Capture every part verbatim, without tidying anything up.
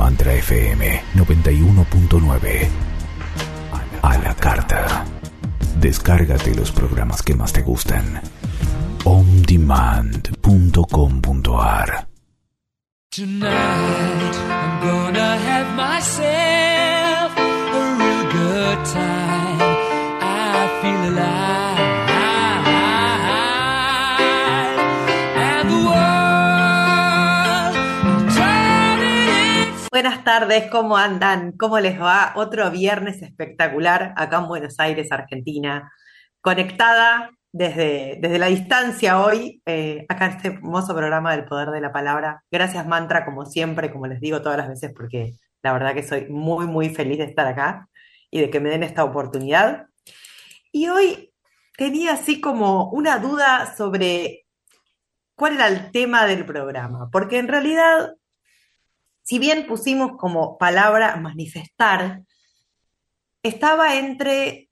Mantra F M noventa y uno punto nueve. A la carta. Descárgate los programas que más te gustan. on demand punto com punto a r. Tonight I'm gonna have myself a real good time. I feel alive. And the world is turning. Buenas tardes, ¿cómo andan? ¿Cómo les va? Otro viernes espectacular acá en Buenos Aires, Argentina. Conectada desde, desde la distancia hoy, eh, acá en este hermoso programa del Poder de la Palabra. Gracias, Mantra, como siempre, como les digo todas las veces, porque la verdad que soy muy, muy feliz de estar acá y de que me den esta oportunidad. Y hoy tenía así como una duda sobre cuál era el tema del programa, porque en realidad, si bien pusimos como palabra manifestar, estaba entre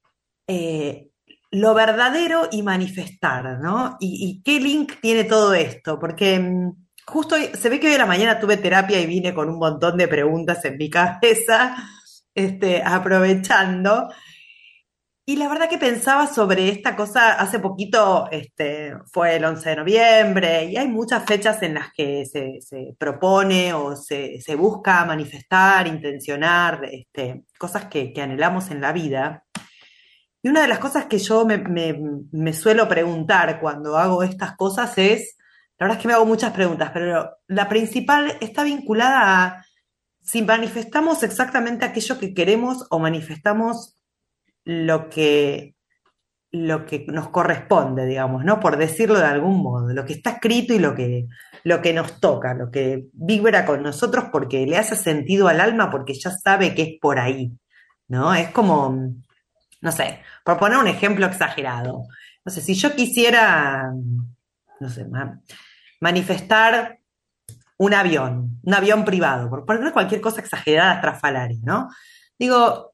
eh, lo verdadero y manifestar, ¿no? Y, y qué link tiene todo esto, porque mm, justo hoy- se ve que hoy a la mañana tuve terapia y vine con un montón de preguntas en mi cabeza, este, aprovechando. Y la verdad que pensaba sobre esta cosa, hace poquito este, fue el once de noviembre y hay muchas fechas en las que se, se propone o se, se busca manifestar, intencionar este, cosas que, que anhelamos en la vida. Y una de las cosas que yo me, me- me suelo preguntar cuando hago estas cosas es, la verdad es que me hago muchas preguntas, pero la principal está vinculada a si manifestamos exactamente aquello que queremos o manifestamos lo que, lo que nos corresponde, digamos, ¿no? Por decirlo de algún modo, lo que está escrito y lo que, lo que nos toca, lo que vibra con nosotros porque le hace sentido al alma, porque ya sabe que es por ahí, ¿no? Es como, no sé, por poner un ejemplo exagerado. No sé, si yo quisiera, no sé, ma- manifestar un avión, un avión privado, por poner cualquier cosa exagerada, estrafalaria, ¿no? Digo,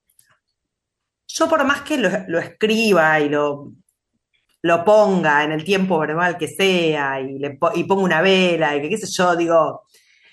yo por más que lo, lo escriba y lo, lo ponga en el tiempo verbal que sea y, le, po- y ponga una vela y que qué sé yo, digo,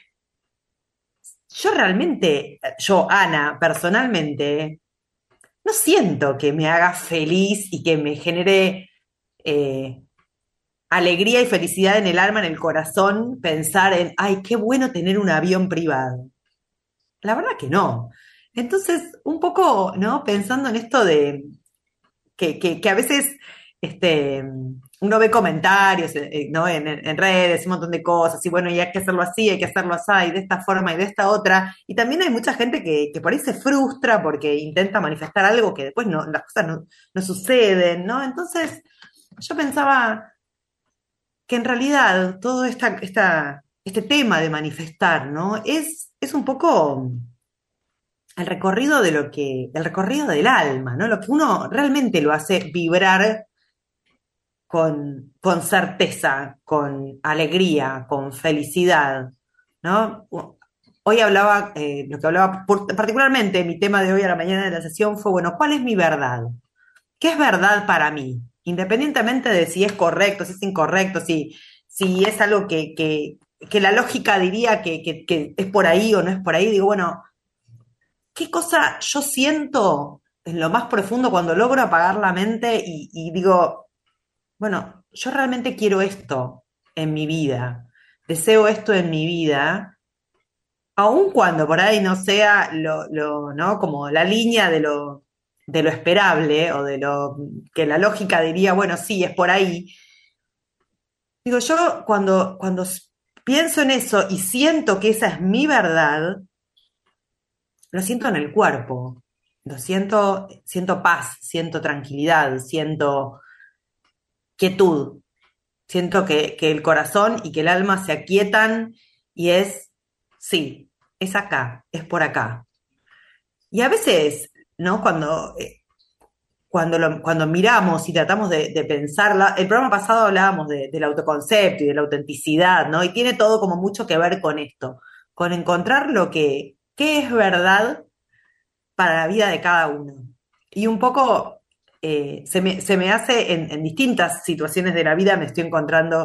yo realmente, yo, Ana, personalmente, no siento que me haga feliz y que me genere eh, alegría y felicidad en el alma, en el corazón, pensar en, ay, qué bueno tener un avión privado. La verdad que no. Entonces, un poco, ¿no? Pensando en esto de que, que, que a veces este, uno ve comentarios, eh, ¿no? En, en- en redes, un montón de cosas, y bueno, y hay que hacerlo así, hay que hacerlo así, y de esta forma y de esta otra. Y también hay mucha gente que, que por ahí se frustra porque intenta manifestar algo que después no, las cosas no, no suceden, ¿no? Entonces, yo pensaba que en realidad todo esta, esta, este tema de manifestar, ¿no? Es, es un poco el recorrido de lo que, el recorrido del alma, ¿no? Lo que uno realmente lo hace vibrar con, con certeza, con alegría, con felicidad, ¿no? Hoy hablaba, eh, lo que hablaba, por- particularmente mi tema de hoy a la mañana de la sesión fue, bueno, ¿cuál es mi verdad? ¿Qué es verdad para mí? Independientemente de si es correcto, si es incorrecto, si, si es algo que, que, que la lógica diría que, que, que es por ahí o no es por ahí, digo, bueno, ¿qué cosa yo siento en lo más profundo cuando logro apagar la mente y, y digo, bueno, yo realmente quiero esto en mi vida, deseo esto en mi vida, aun cuando por ahí no sea lo, lo, ¿no? Como la línea de lo, de lo esperable o de lo que la lógica diría, bueno, sí, es por ahí. Digo, yo cuando, cuando s- pienso en eso y siento que esa es mi verdad, lo siento en el cuerpo, lo siento, siento paz, siento tranquilidad, siento quietud, siento que, que el corazón y que el alma se aquietan y es, sí, es acá, es por acá. Y a veces, ¿no? Cuando, eh, cuando, lo- cuando miramos y tratamos de, de pensarla, el programa pasado hablábamos de- del autoconcepto y de la autenticidad, ¿no? Y tiene todo como mucho que ver con esto, con encontrar lo que, qué es verdad para la vida de cada uno. Y un poco eh, se me, se me hace en, en distintas situaciones de la vida, me estoy encontrando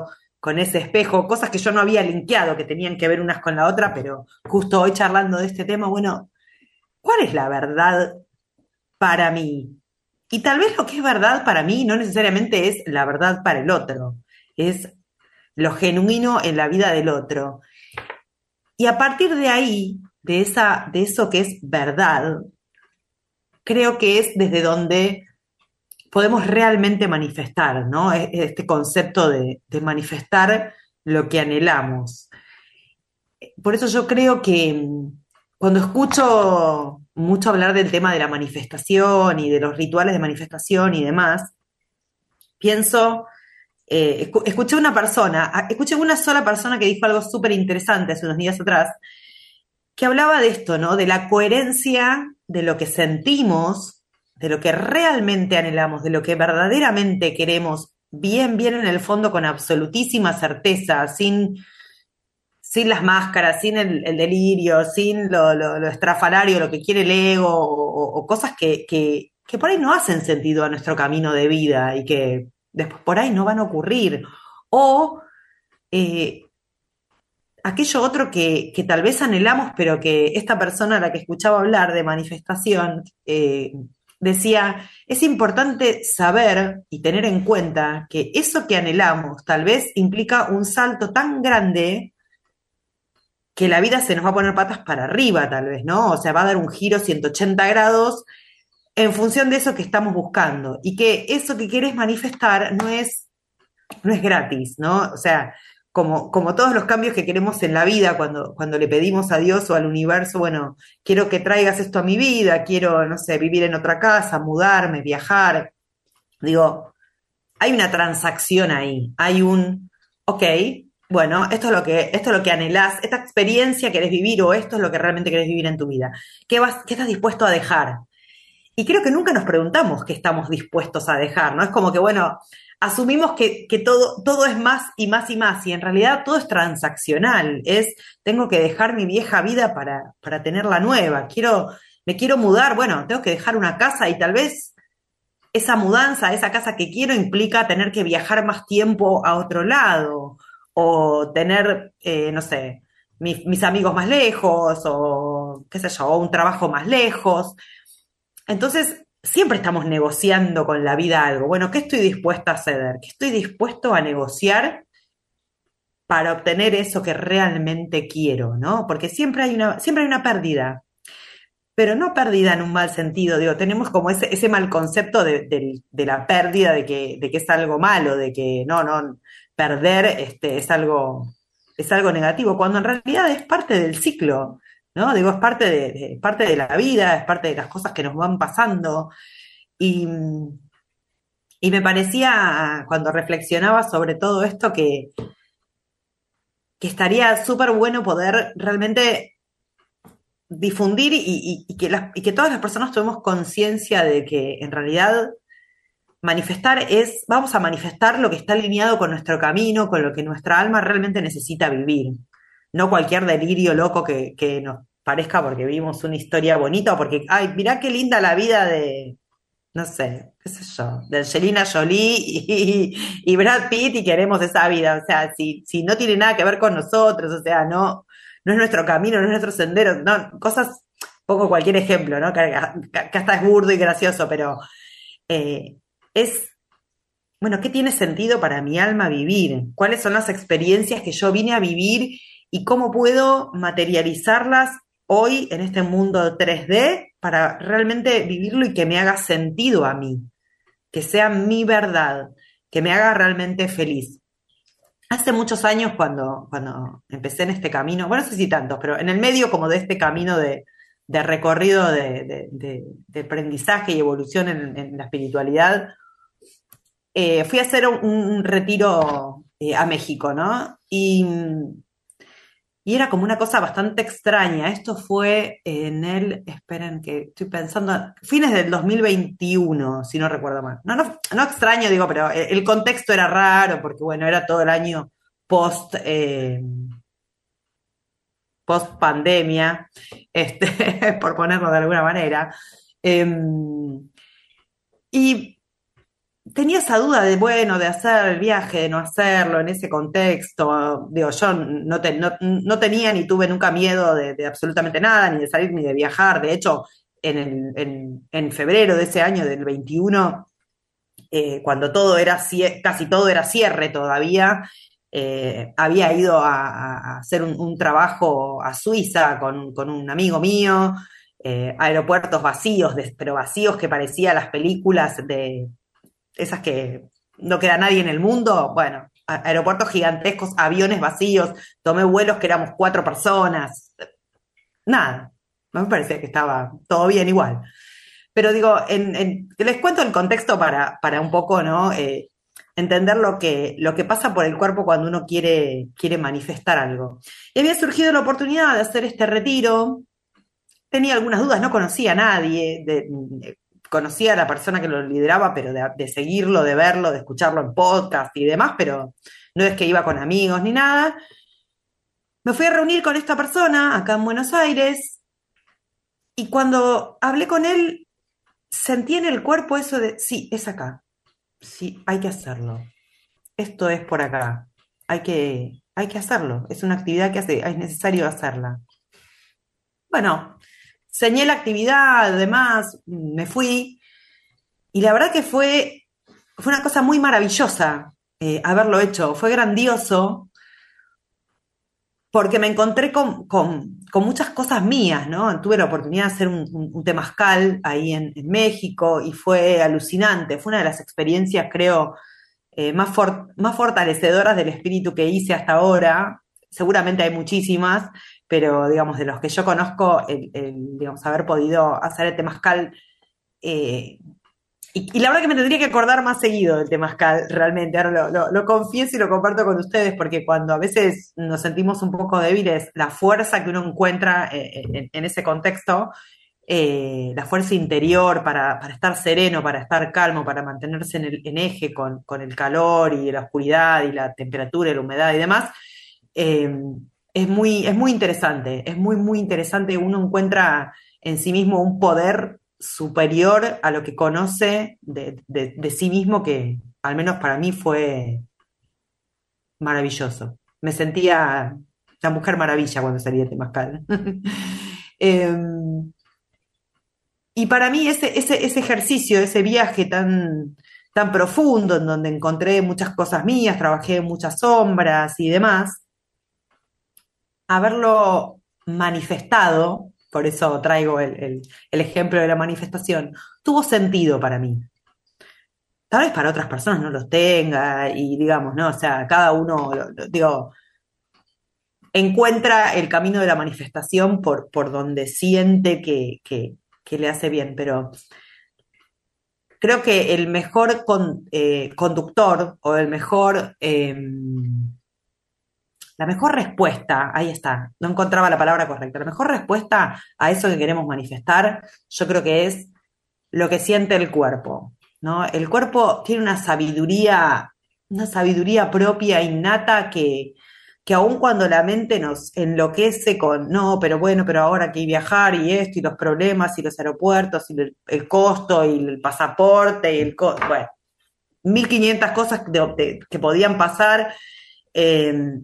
con ese espejo, cosas que yo no había linkeado, que tenían que ver unas con la otra, pero justo hoy charlando de este tema, bueno, ¿cuál es la verdad para mí? Y tal vez lo que es verdad para mí no necesariamente es la verdad para el otro, es lo genuino en la vida del otro. Y a partir de ahí, de esa, de eso que es verdad, creo que es desde donde podemos realmente manifestar, ¿no? Este concepto de, de manifestar lo que anhelamos. Por eso yo creo que mm, cuando escucho mucho hablar del tema de la manifestación y de los rituales de manifestación y demás, pienso, eh, escu- escuché una persona, a- escuché una sola persona que dijo algo súper interesante hace unos días atrás, que hablaba de esto, ¿no? De la coherencia de lo que sentimos, de lo que realmente anhelamos, de lo que verdaderamente queremos, bien, bien en el fondo, con absolutísima certeza, sin, sin las máscaras, sin el, el delirio, sin lo, lo- lo estrafalario, lo que quiere el ego, o, o cosas que, que, que por ahí no hacen sentido a nuestro camino de vida y que después por ahí no van a ocurrir. O eh, aquello otro que, que tal vez anhelamos, pero que esta persona a la que escuchaba hablar de manifestación eh, decía, es importante saber y tener en cuenta que eso que anhelamos tal vez implica un salto tan grande que la vida se nos va a poner patas para arriba, tal vez, ¿no? O sea, va a dar un giro ciento ochenta grados en función de eso que estamos buscando y que eso que quieres manifestar no es no es gratis, ¿no? O sea, como, como todos los cambios que queremos en la vida, cuando, cuando le pedimos a Dios o al universo, bueno, quiero que traigas esto a mi vida, quiero, no sé, vivir en otra casa, mudarme, viajar. Digo, hay una transacción ahí, hay un, ok, bueno, esto es lo que, esto es lo que anhelás, esta experiencia querés vivir o esto es lo que realmente querés vivir en tu vida. ¿Qué vas, qué estás dispuesto a dejar? Y creo que nunca nos preguntamos qué estamos dispuestos a dejar, ¿no? Es como que, bueno, asumimos que, que todo, todo es más y más y más, y en realidad todo es transaccional. Es, tengo que dejar mi vieja vida para, para tener la nueva. Quiero, me quiero mudar, bueno, tengo que dejar una casa y tal vez esa mudanza, esa casa que quiero implica tener que viajar más tiempo a otro lado, o tener, eh, no sé, mis, mis amigos más lejos, o qué sé yo, o un trabajo más lejos. Entonces, siempre estamos negociando con la vida algo. Bueno, ¿qué estoy dispuesta a ceder? ¿Qué estoy dispuesto a negociar para obtener eso que realmente quiero, ¿no? Porque siempre hay una, siempre hay una pérdida, pero no pérdida en un mal sentido. Digo, tenemos como ese, ese mal concepto de, de- de la pérdida, de que, de que es algo malo, de que no, no, perder este, es algo, es algo negativo, cuando en realidad es parte del ciclo. ¿No? Digo, es parte de, de- parte de la vida, es parte de las cosas que nos van pasando. Y, y me parecía, cuando reflexionaba sobre todo esto, que, que estaría súper bueno poder realmente difundir y, y- y que las- y que todas las personas tomemos conciencia de que en realidad manifestar es, vamos a manifestar lo que está alineado con nuestro camino, con lo que nuestra alma realmente necesita vivir. No cualquier delirio loco que, que nos parezca porque vivimos una historia bonita o porque, ay, mirá qué linda la vida de, no sé, qué sé yo, de Angelina Jolie y, y Brad Pitt y queremos esa vida. O sea, si, si no tiene nada que ver con nosotros, o sea, no, no es nuestro camino, no es nuestro sendero, no, cosas, pongo cualquier ejemplo, ¿no? Que, que- que hasta es burdo y gracioso, pero eh, es, bueno, ¿qué tiene sentido para mi alma vivir? ¿Cuáles son las experiencias que yo vine a vivir y cómo puedo materializarlas hoy en este mundo tres D para realmente vivirlo y que me haga sentido a mí, que sea mi verdad, que me haga realmente feliz? Hace muchos años cuando, cuando empecé en este camino, bueno, no sé si tantos, pero en el medio como de este camino de, de recorrido de, de- de- de aprendizaje y evolución en, en la espiritualidad, eh, fui a hacer un, un retiro eh, a México, ¿no? Y, y era como una cosa bastante extraña. Esto fue en el, esperen que estoy pensando, fines del dos mil veintiuno, si no recuerdo mal. No, no, no extraño, digo, pero el, el contexto era raro, porque bueno, era todo el año post, eh, post pandemia, este, por ponerlo de alguna manera. Eh, y tenía esa duda de, bueno, de hacer el viaje, de no hacerlo en ese contexto. Digo, yo no, te- no, no tenía ni tuve nunca miedo de, de absolutamente nada, ni de salir ni de viajar. De hecho, en, el, en, en febrero de ese año, del veintiuno, eh, cuando todo era, cie- casi todo era cierre todavía, eh, había ido a, a hacer un, un trabajo a Suiza con, con un amigo mío, eh, aeropuertos vacíos, de- pero vacíos que parecía las películas de esas que no queda nadie en el mundo. Bueno, a- aeropuertos gigantescos, aviones vacíos, tomé vuelos que éramos cuatro personas, nada, me parecía que estaba todo bien igual. Pero digo, en, en- les cuento el contexto para, para un poco, ¿no? Eh, entender lo que, lo que pasa por el cuerpo cuando uno quiere, quiere manifestar algo. Y había surgido la oportunidad de hacer este retiro. Tenía algunas dudas, no conocía a nadie, de- de- conocía a la persona que lo lideraba, pero de, de seguirlo, de verlo, de escucharlo en podcast y demás, pero no es que iba con amigos ni nada. Me fui a reunir con esta persona acá en Buenos Aires y cuando hablé con él sentí en el cuerpo eso de, sí, es acá, sí, hay que hacerlo, esto es por acá, hay que, hay que hacerlo, es una actividad que hace, es necesario hacerla. Bueno, señé la actividad, además, me fui. Y la verdad que fue, fue una cosa muy maravillosa, eh, haberlo hecho. Fue grandioso porque me encontré con, con- con muchas cosas mías, ¿no? Tuve la oportunidad de hacer un, un- un temazcal ahí en, en México y fue alucinante. Fue una de las experiencias, creo, eh, más, for- más fortalecedoras del espíritu que hice hasta ahora. Seguramente hay muchísimas, pero digamos, de los que yo conozco, el, el, digamos, haber podido hacer el temazcal, eh, y, y la verdad que me tendría que acordar más seguido del temazcal, realmente. Ahora lo, lo, lo confieso y lo comparto con ustedes, porque cuando a veces nos sentimos un poco débiles, la fuerza que uno encuentra eh, en, en ese contexto, eh, la fuerza interior para, para estar sereno, para estar calmo, para mantenerse en, el, en eje con, con el calor y la oscuridad y la temperatura y la humedad y demás, eh, es muy, es muy interesante, es muy, muy interesante. Uno encuentra en sí mismo un poder superior a lo que conoce de, de, de sí mismo, que al menos para mí fue maravilloso. Me sentía la Mujer Maravilla cuando salí de Temazcal. Eh, y para mí ese, ese, ese ejercicio, ese viaje tan, tan profundo, en donde encontré muchas cosas mías, trabajé en muchas sombras y demás, haberlo manifestado, por eso traigo el, el, el ejemplo de la manifestación, tuvo sentido para mí. Tal vez para otras personas no los tenga y digamos, ¿no? O sea, cada uno, lo- lo- digo, encuentra el camino de la manifestación por, por donde siente que, que, que le hace bien, pero creo que el mejor con, eh, conductor o el mejor, eh, la mejor respuesta, ahí está, no encontraba la palabra correcta, la mejor respuesta a eso que queremos manifestar, yo creo que es lo que siente el cuerpo, ¿no? El cuerpo tiene una sabiduría, una sabiduría propia, innata, que, que aun cuando la mente nos enloquece con, no, pero bueno, pero ahora hay que viajar y esto, y los problemas, y los aeropuertos, y el, el costo, y el pasaporte, y el co bueno, mil quinientas cosas de, de, que podían pasar, eh,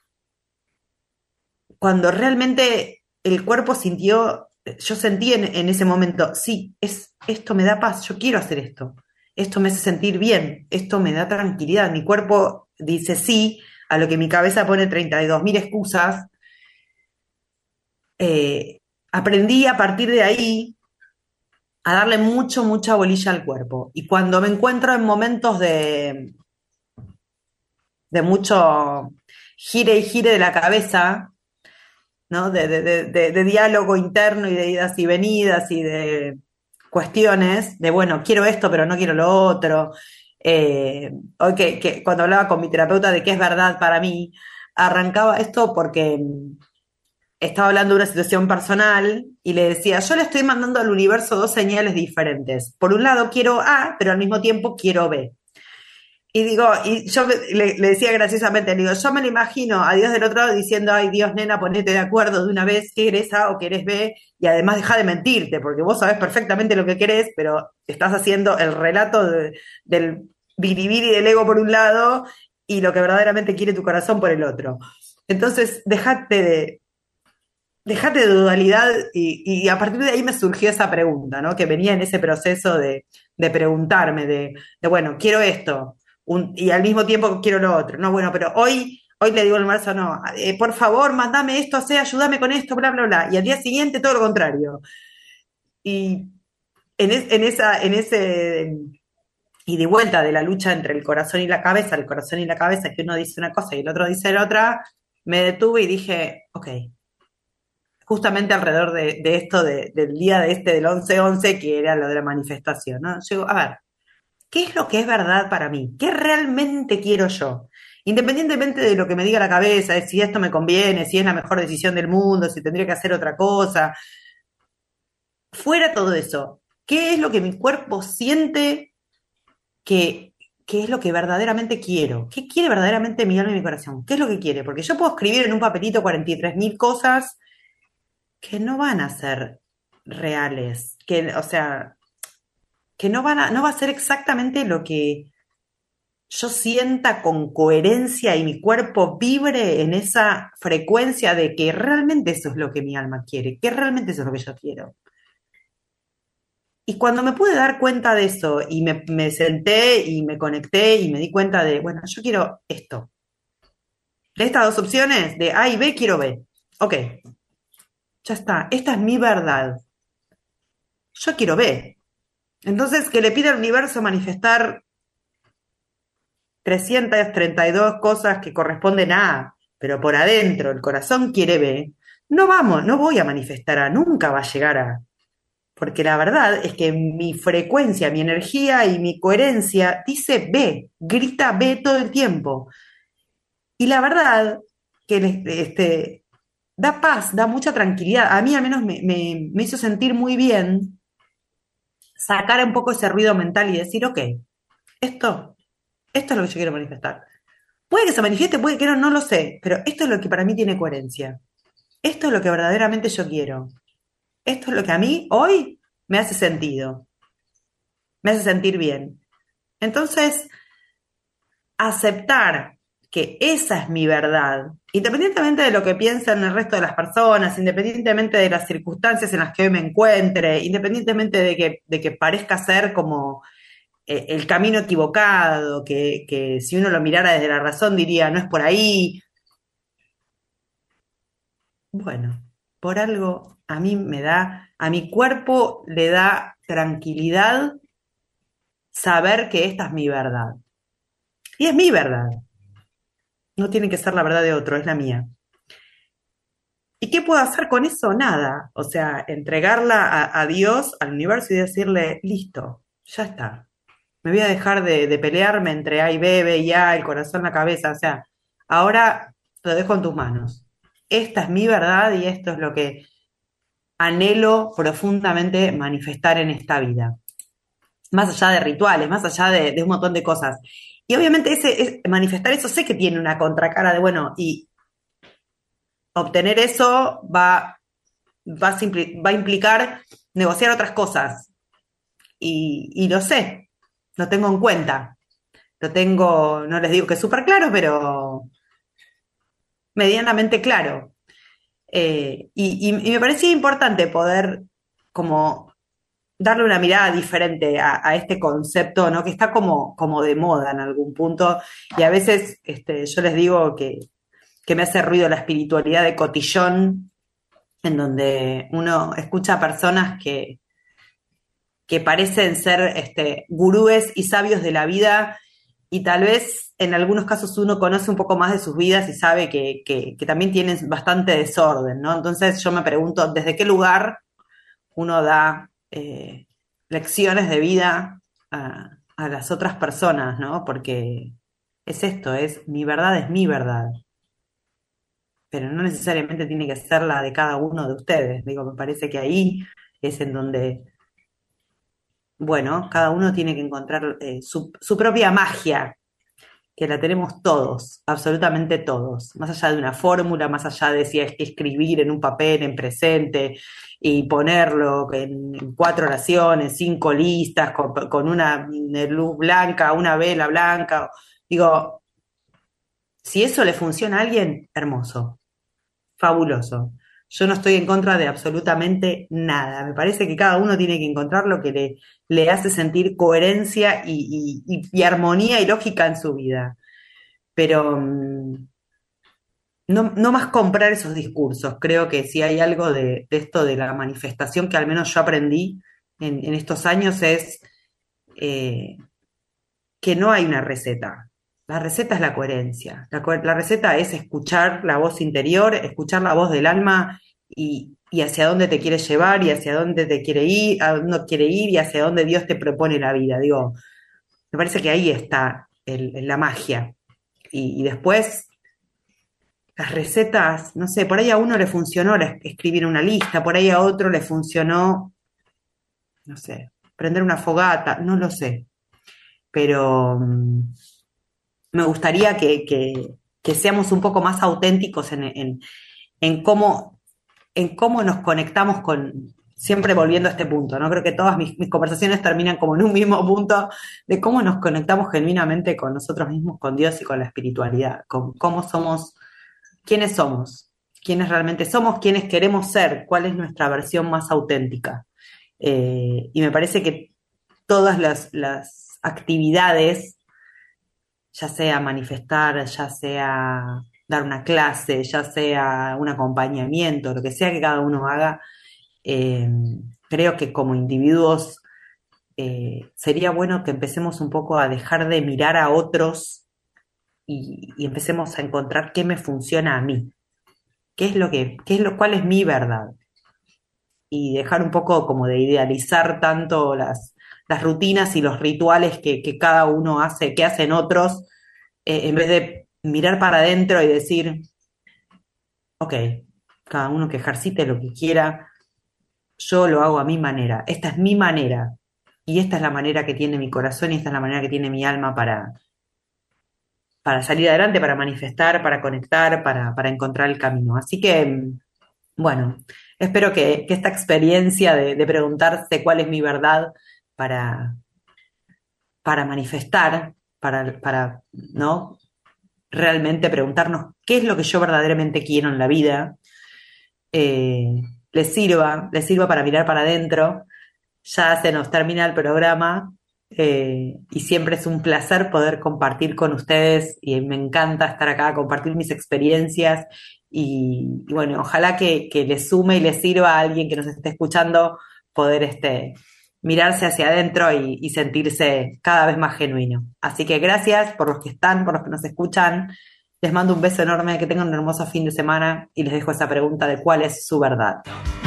cuando realmente el cuerpo sintió, yo sentí en, en ese momento, sí, es, esto me da paz, yo quiero hacer esto, esto me hace sentir bien, esto me da tranquilidad, mi cuerpo dice sí a lo que mi cabeza pone treinta y dos mil excusas. eh, Aprendí a partir de ahí a darle mucho, mucha bolilla al cuerpo. Y cuando me encuentro en momentos de, de mucho gire y gire de la cabeza, ¿no? De, de, de, de, de diálogo interno y de idas y venidas y de cuestiones, de bueno, quiero esto, pero no quiero lo otro. Eh, hoy que, que cuando hablaba con mi terapeuta de qué es verdad para mí, arrancaba esto porque estaba hablando de una situación personal y le decía, yo le estoy mandando al universo dos señales diferentes. Por un lado quiero A, pero al mismo tiempo quiero B. Y digo, y yo le, le decía graciosamente, le digo, yo me lo imagino a Dios del otro lado diciendo, ay Dios, nena, ponete de acuerdo de una vez, que eres A o que eres B, y además deja de mentirte, porque vos sabés perfectamente lo que querés, pero estás haciendo el relato de, del biribiri del ego por un lado y lo que verdaderamente quiere tu corazón por el otro. Entonces, dejate de, dejate de dualidad y, y a partir de ahí me surgió esa pregunta, ¿no? Que venía en ese proceso de, de preguntarme, de, de, bueno, quiero esto un, y al mismo tiempo quiero lo otro. No, bueno, pero hoy, hoy le digo al marzo, no, eh, por favor, mandame esto, o sea, ayúdame con esto, bla, bla, bla. Y al día siguiente todo lo contrario. Y en, es, en, esa, en ese y de vuelta de la lucha entre el corazón y la cabeza, el corazón y la cabeza, que uno dice una cosa y el otro dice la otra, me detuve y dije, ok, justamente alrededor de, de esto de, del día de este del once once, que era lo de la manifestación, ¿no? Yo, a ver, ¿qué es lo que es verdad para mí? ¿Qué realmente quiero yo? Independientemente de lo que me diga la cabeza, de si esto me conviene, si es la mejor decisión del mundo, si tendría que hacer otra cosa, fuera todo eso, ¿qué es lo que mi cuerpo siente que, qué es lo que verdaderamente quiero? ¿Qué quiere verdaderamente mi alma y mi corazón? ¿Qué es lo que quiere? Porque yo puedo escribir en un papelito cuarenta y tres mil cosas que no van a ser reales, que, o sea, que no van a, no va a ser exactamente lo que yo sienta con coherencia y mi cuerpo vibre en esa frecuencia de que realmente eso es lo que mi alma quiere, que realmente eso es lo que yo quiero. Y cuando me pude dar cuenta de eso y me, me senté y me conecté y me di cuenta de, bueno, yo quiero esto. De estas dos opciones, de A y B, quiero B. Ok, ya está, esta es mi verdad. Yo quiero B. Entonces, que le pida al universo manifestar trescientas treinta y dos cosas que corresponden a A, pero por adentro el corazón quiere B, no vamos, no voy a manifestar A, nunca va a llegar a A. Porque la verdad es que mi frecuencia, mi energía y mi coherencia dice B, grita B todo el tiempo. Y la verdad que este, da paz, da mucha tranquilidad. A mí al menos me, me, me hizo sentir muy bien sacar un poco ese ruido mental y decir, ok, esto, esto es lo que yo quiero manifestar. Puede que se manifieste, puede que no, no lo sé, pero esto es lo que para mí tiene coherencia. Esto es lo que verdaderamente yo quiero. Esto es lo que a mí hoy me hace sentido, me hace sentir bien. Entonces, aceptar que esa es mi verdad, independientemente de lo que piensen el resto de las personas, independientemente de las circunstancias en las que hoy me encuentre, independientemente de que, de que parezca ser como eh, el camino equivocado, que, que si uno lo mirara desde la razón diría, no es por ahí. Bueno, por algo a mí me da, a mi cuerpo le da tranquilidad saber que esta es mi verdad. Y es mi verdad. No tiene que ser la verdad de otro, es la mía. ¿Y qué puedo hacer con eso? Nada. O sea, entregarla a, a Dios, al universo y decirle, listo, ya está. Me voy a dejar de, de pelearme entre A y B, B y A, el corazón, la cabeza. O sea, ahora lo dejo en tus manos. Esta es mi verdad y esto es lo que anhelo profundamente manifestar en esta vida. Más allá de rituales, más allá de, de un montón de cosas. Y obviamente ese, es, manifestar eso sé que tiene una contracara de, bueno, y obtener eso va, va, a, va a implicar negociar otras cosas. Y, y lo sé, lo tengo en cuenta. Lo tengo, no les digo que es súper claro, pero medianamente claro. Eh, y, y, y me parecía importante poder como darle una mirada diferente a, a este concepto, ¿no? Que está como, como de moda en algún punto. Y a veces este, yo les digo que, que me hace ruido la espiritualidad de cotillón, en donde uno escucha a personas que, que parecen ser este, gurúes y sabios de la vida, y tal vez en algunos casos uno conoce un poco más de sus vidas y sabe que, que, que también tienen bastante desorden, ¿no? Entonces yo me pregunto, ¿desde qué lugar uno da eh, lecciones de vida a, a las otras personas, ¿no? Porque es esto, es mi verdad es mi verdad, pero no necesariamente tiene que ser la de cada uno de ustedes. Digo, me parece que ahí es en donde, bueno, cada uno tiene que encontrar eh, su, su propia magia. que la tenemos todos, absolutamente todos, más allá de una fórmula, más allá de si hay que escribir en un papel, en presente, y ponerlo en cuatro oraciones, cinco listas, con, con una luz blanca, una vela blanca. Digo, si eso le funciona a alguien, hermoso, fabuloso. Yo no estoy en contra de absolutamente nada. Me parece que cada uno tiene que encontrar lo que le, le hace sentir coherencia y, y, y, y armonía y lógica en su vida. Pero um, no, no más comprar esos discursos. Creo que si hay algo de, de esto de la manifestación que al menos yo aprendí en, en estos años es eh, que no hay una receta. La receta es la coherencia. La, la receta es escuchar la voz interior, escuchar la voz del alma y, y hacia dónde te quiere llevar y hacia dónde te quiere ir, a dónde quiere ir y hacia dónde Dios te propone la vida. Digo, me parece que ahí está el, la magia. Y, y después, las recetas, no sé, por ahí a uno le funcionó escribir una lista, por ahí a otro le funcionó, no sé, prender una fogata, no lo sé. Pero me gustaría que, que, que seamos un poco más auténticos en, en, en, cómo, en cómo nos conectamos con, siempre volviendo a este punto, ¿no? Creo que todas mis, mis conversaciones terminan como en un mismo punto de cómo nos conectamos genuinamente con nosotros mismos, con Dios y con la espiritualidad, con cómo somos, quiénes somos, quiénes realmente somos, quiénes queremos ser, cuál es nuestra versión más auténtica. Eh, y me parece que todas las, las actividades, ya sea manifestar, ya sea dar una clase, ya sea un acompañamiento, lo que sea que cada uno haga, eh, creo que como individuos eh, sería bueno que empecemos un poco a dejar de mirar a otros y, y empecemos a encontrar qué me funciona a mí, qué es lo que, qué es lo, cuál es mi verdad, y dejar un poco como de idealizar tanto las las rutinas y los rituales que, que cada uno hace, que hacen otros, eh, en vez de mirar para adentro y decir, ok, cada uno que ejercite lo que quiera, yo lo hago a mi manera, esta es mi manera, y esta es la manera que tiene mi corazón y esta es la manera que tiene mi alma para, para salir adelante, para manifestar, para conectar, para, para encontrar el camino. Así que, bueno, espero que, que esta experiencia de, de preguntarse cuál es mi verdad, Para, para manifestar, para, para ¿no? realmente preguntarnos qué es lo que yo verdaderamente quiero en la vida, eh, les sirva, les sirva para mirar para adentro. Ya se nos termina el programa eh, y siempre es un placer poder compartir con ustedes y me encanta estar acá, compartir mis experiencias y, y bueno, ojalá que, que les sume y les sirva a alguien que nos esté escuchando poder este mirarse hacia adentro y, y sentirse cada vez más genuino. Así que gracias por los que están, por los que nos escuchan. Les mando un beso enorme, que tengan un hermoso fin de semana y les dejo esa pregunta de cuál es su verdad.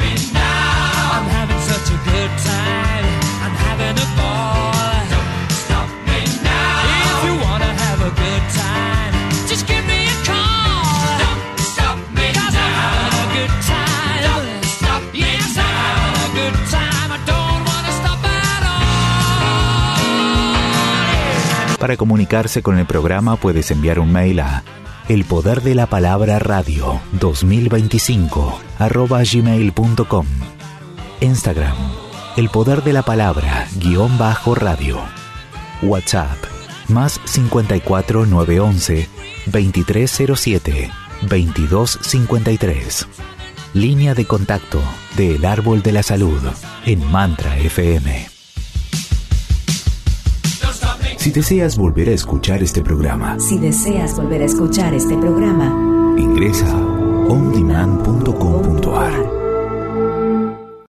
Para comunicarse con el programa puedes enviar un mail a el poder de la palabra radio dos mil veinticinco arroba gmail punto com. Instagram, el poder de la palabra guión bajo radio. WhatsApp, más cincuenta y cuatro nueve once veintitrés cero siete veintidós cincuenta y tres. Línea de contacto de El Árbol de la Salud en Mantra F M. Si deseas volver a escuchar este programa, Si deseas volver a escuchar este programa, ingresa a on demand punto com punto a r.